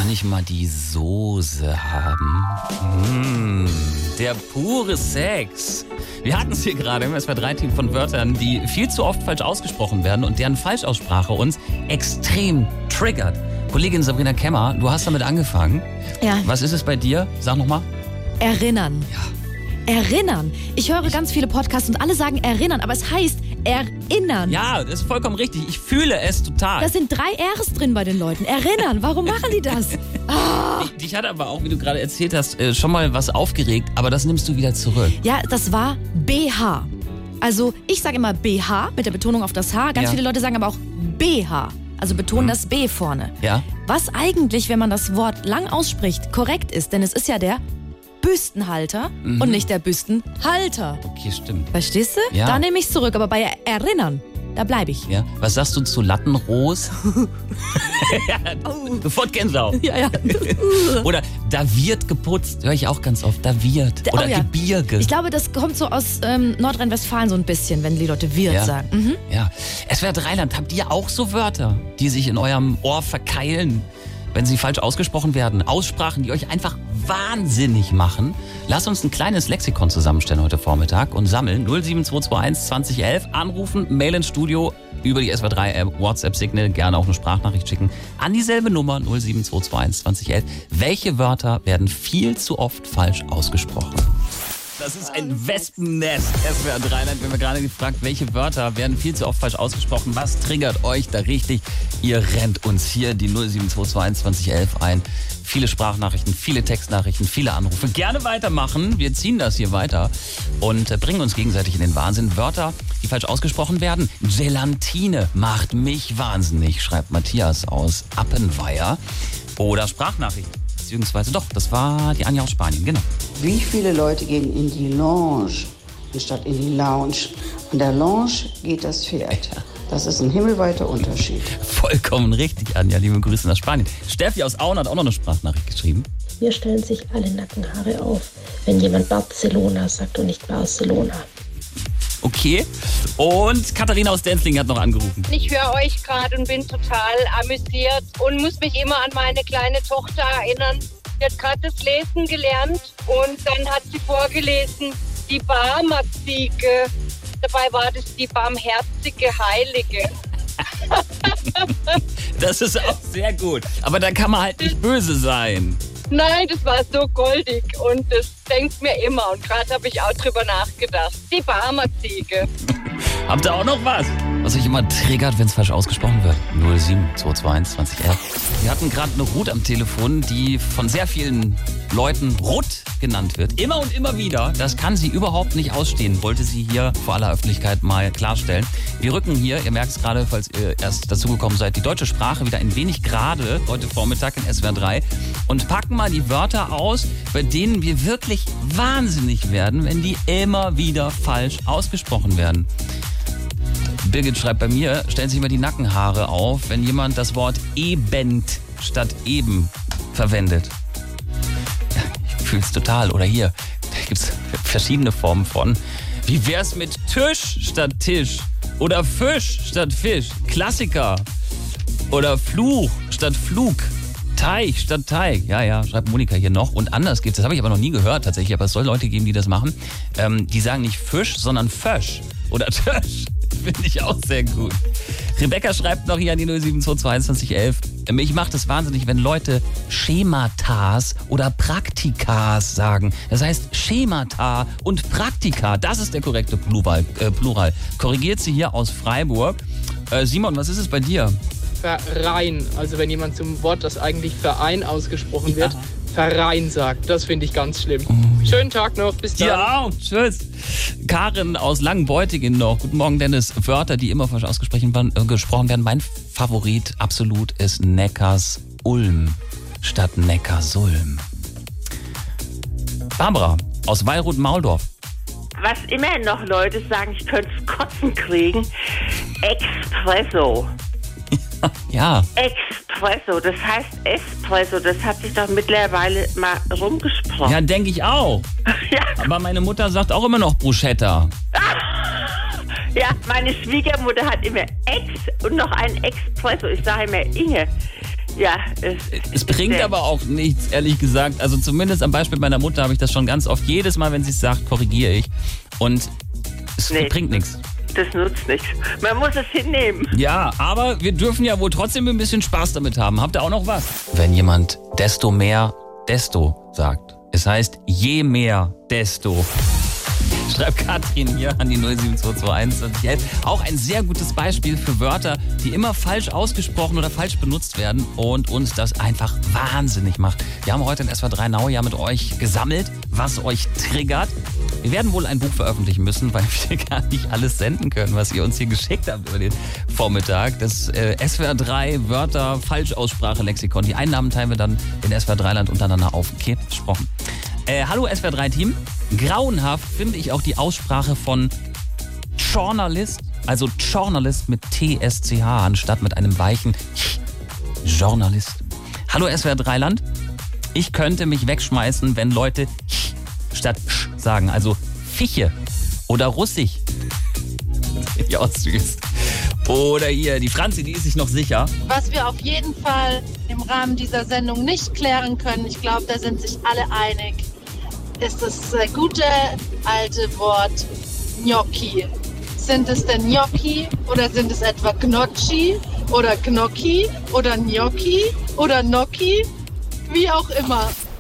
Kann ich mal die Soße haben? Der pure Sex. Wir hatten es hier gerade im SWR3-Team von Wörtern, die viel zu oft falsch ausgesprochen werden und deren Falschaussprache uns extrem triggert. Kollegin Sabrina Kemmer, du hast damit angefangen. Ja. Was ist es bei dir? Sag nochmal. Erinnern. Ja. Erinnern. Ich höre ganz viele Podcasts und alle sagen erinnern, aber es heißt erinnern. Ja, das ist vollkommen richtig. Ich fühle es total. Da sind 3 Rs drin bei den Leuten. Erinnern. Warum machen die das? Dich hat aber auch, wie du gerade erzählt hast, schon mal was aufgeregt, aber das nimmst du wieder zurück. Ja, das war BH. Also ich sage immer BH mit der Betonung auf das H. Ganz viele Leute sagen aber auch BH. Also betonen das B vorne. Ja. Was eigentlich, wenn man das Wort lang ausspricht, korrekt ist. Denn es ist ja der Büstenhalter und nicht der Büstenhalter. Okay, stimmt. Verstehst du? Ja. Da nehme ich es zurück. Aber bei erinnern, da bleibe ich. Ja. Was sagst du zu Lattenros? Sofort Gänsehaut. Ja. Oder da wird geputzt, höre ich auch ganz oft. Da wird. Oder Gebirge. Ich glaube, das kommt so aus Nordrhein-Westfalen so ein bisschen, wenn die Leute wird sagen. Mhm. Ja. SWR Rheinland, habt ihr auch so Wörter, die sich in eurem Ohr verkeilen, wenn sie falsch ausgesprochen werden? Aussprachen, die euch einfach wahnsinnig machen? Lasst uns ein kleines Lexikon zusammenstellen heute Vormittag und sammeln. 07221 2011, anrufen, Mail ins Studio, über die SWR3 WhatsApp-Signal, gerne auch eine Sprachnachricht schicken an dieselbe Nummer 07221 2011. Welche Wörter werden viel zu oft falsch ausgesprochen? Das ist ein Wespennest, SWR Rheinland. Wir haben gerade gefragt, welche Wörter werden viel zu oft falsch ausgesprochen. Was triggert euch da richtig? Ihr rennt uns hier die 07221 2011 ein. Viele Sprachnachrichten, viele Textnachrichten, viele Anrufe. Gerne weitermachen. Wir ziehen das hier weiter und bringen uns gegenseitig in den Wahnsinn. Wörter, die falsch ausgesprochen werden. Gelatine macht mich wahnsinnig, schreibt Matthias aus Appenweier. Oder Sprachnachrichten. Beziehungsweise doch, das war die Anja aus Spanien, genau. Wie viele Leute gehen in die Lounge anstatt in die Lounge? An der Lounge geht das Pferd. Das ist ein himmelweiter Unterschied. Vollkommen richtig, Anja. Liebe Grüße nach Spanien. Steffi aus Auen hat auch noch eine Sprachnachricht geschrieben. Mir stellen sich alle Nackenhaare auf, wenn jemand Barcelona sagt und nicht Barcelona. Okay. Und Katharina aus Denzlingen hat noch angerufen. Ich höre euch gerade und bin total amüsiert und muss mich immer an meine kleine Tochter erinnern. Sie hat gerade das Lesen gelernt und dann hat sie vorgelesen, die Barmziege. Dabei war das die barmherzige Heilige. Das ist auch sehr gut. Aber da kann man halt nicht böse sein. Nein, das war so goldig und das denkt mir immer. Und gerade habe ich auch drüber nachgedacht. Die Barmerziege. Habt ihr auch noch was? Was euch immer triggert, wenn es falsch ausgesprochen wird? 07221 2011. Wir hatten gerade eine Ruth am Telefon, die von sehr vielen Leuten Ruth genannt wird. Immer und immer wieder. Das kann sie überhaupt nicht ausstehen, wollte sie hier vor aller Öffentlichkeit mal klarstellen. Wir rücken hier, ihr merkt es gerade, falls ihr erst dazugekommen seid, die deutsche Sprache wieder ein wenig gerade heute Vormittag in SWR 3 und packen mal die Wörter aus, bei denen wir wirklich wahnsinnig werden, wenn die immer wieder falsch ausgesprochen werden. Birgit schreibt bei mir, stellen sich immer die Nackenhaare auf, wenn jemand das Wort eben statt eben verwendet. Ich fühl's total. Oder hier, da gibt's verschiedene Formen von. Wie wär's mit Tisch statt Tisch? Oder Fisch statt Fisch? Klassiker. Oder Fluch statt Flug. Teig statt Teig. Ja, schreibt Monika hier noch. Und anders gibt's, das habe ich aber noch nie gehört tatsächlich, aber es soll Leute geben, die das machen. Die sagen nicht Fisch, sondern Fösch. Oder Tösch. Finde ich auch sehr gut. Rebecca schreibt noch hier an die 07221 2011. Mich macht es wahnsinnig, wenn Leute Schematas oder Praktikas sagen. Das heißt Schemata und Praktika. Das ist der korrekte Plural. Korrigiert sie hier aus Freiburg. Simon, was ist es bei dir? Verein. Also wenn jemand zum Wort, das eigentlich Verein ausgesprochen wird, Verein sagt. Das finde ich ganz schlimm. Schönen Tag noch. Bis dann. Ja, tschüss. Karin aus Langenbeutingen noch. Guten Morgen, Dennis. Wörter, die immer falsch gesprochen werden. Mein Favorit absolut ist Neckars-Ulm statt Neckarsulm. Barbara aus Weilroth-Mauldorf. Was immer noch Leute sagen, ich könnte es kotzen kriegen. Espresso. Ja. Espresso, das heißt Espresso, das hat sich doch mittlerweile mal rumgesprochen. Ja, denke ich auch. Ja. Aber meine Mutter sagt auch immer noch Bruschetta. Ja, meine Schwiegermutter hat immer Ex und noch ein Espresso. Ich sage immer Inge. Ja, es bringt aber auch nichts, ehrlich gesagt. Also zumindest am Beispiel meiner Mutter habe ich das schon ganz oft. Jedes Mal, wenn sie es sagt, korrigiere ich. Und es bringt nichts. Das nutzt nichts. Man muss es hinnehmen. Ja, aber wir dürfen ja wohl trotzdem ein bisschen Spaß damit haben. Habt ihr auch noch was? Wenn jemand desto mehr, desto sagt. Es heißt, je mehr, desto. Schreibt Katrin hier an die 07221. Auch ein sehr gutes Beispiel für Wörter, die immer falsch ausgesprochen oder falsch benutzt werden und uns das einfach wahnsinnig macht. Wir haben heute in SWR 3 Now ja mit euch gesammelt, was euch triggert. Wir werden wohl ein Buch veröffentlichen müssen, weil wir gar nicht alles senden können, was ihr uns hier geschickt habt über den Vormittag. Das SWR 3 Wörter Falschaussprache Lexikon. Die Einnahmen teilen wir dann in SWR 3 Land untereinander auf. Okay, versprochen. Hallo SWR 3 Team. Grauenhaft finde ich auch die Aussprache von Journalist, also Journalist mit TSCH anstatt mit einem weichen Journalist. Hallo SWR 3 Land. Ich könnte mich wegschmeißen, wenn Leute statt sagen, also Fiche oder Russig. Ja, süß. Oder hier, die Franzi, die ist sich noch sicher. Was wir auf jeden Fall im Rahmen dieser Sendung nicht klären können, ich glaube, da sind sich alle einig, ist das gute alte Wort Gnocchi. Sind es denn Gnocchi oder sind es etwa Gnocchi oder Gnocchi oder Gnocchi oder Gnocchi? Wie auch immer.